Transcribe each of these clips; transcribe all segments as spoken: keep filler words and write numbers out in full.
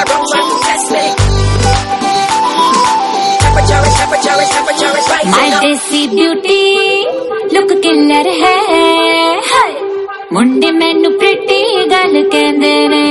I run right test me. Temperature is temperature is temperature is rising. My desi beauty look killer है हाय मुंडे मैनू pretty गल कहंदे ने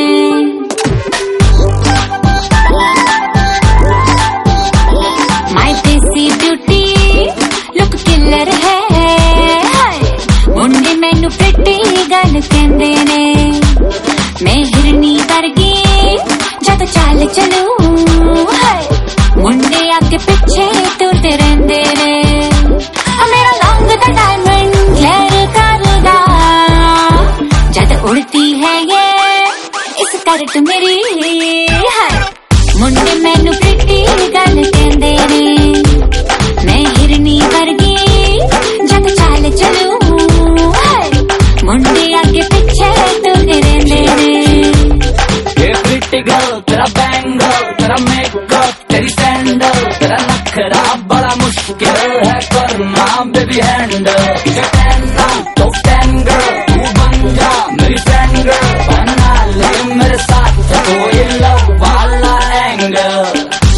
My desi beauty look killer है हाय मुंडे मैनू pretty गल कहंदे ने मैं हिरनी वर्गी जद चाल चलूं हाय मुंडे आगे पीछे टुरदे रहंदे ने मेरा लंग दा डायमंड ग्लेयर करदा जद उड़ती है ये इस करट मेरी हाय मुंडे मैनू प्रिटी गल कहंदे ने मैं हिरनी वर्गी जद चाल चलूं हाय मुंडे आगे पीछे टुरदे रहंदे ने ये प्रिटी गर्ल तेरा बैंगल तेरा मेकअप तेरी सैंडल तेरा नखरा बड़ा मुश्किल है करना baby handle ten to ten girl तू बन जा मेरी फ्रेंड गर्ल बना ले मेरे साथ कोई लव वाला एंगल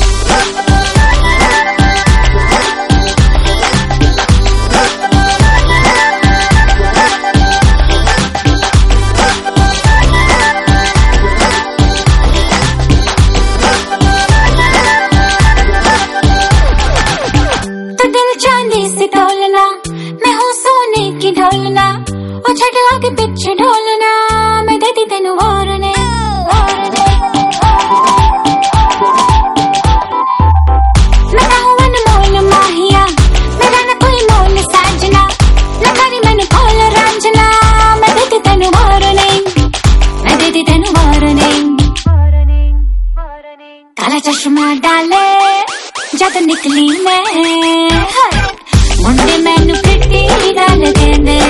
ढोलना ओ छड़ आगे पीछे ढोलना मैं देती तेनू और ने मैं हूं अनमोल माहिया मेरा न कोई मोल साजना न करी मैंने खोल रांझना मैं देती तेनू और ने मैं देती तेनू और ने काला चश्मा डाले जद निकली मैं मुंडे मैनू प्रिटी गल कहंदे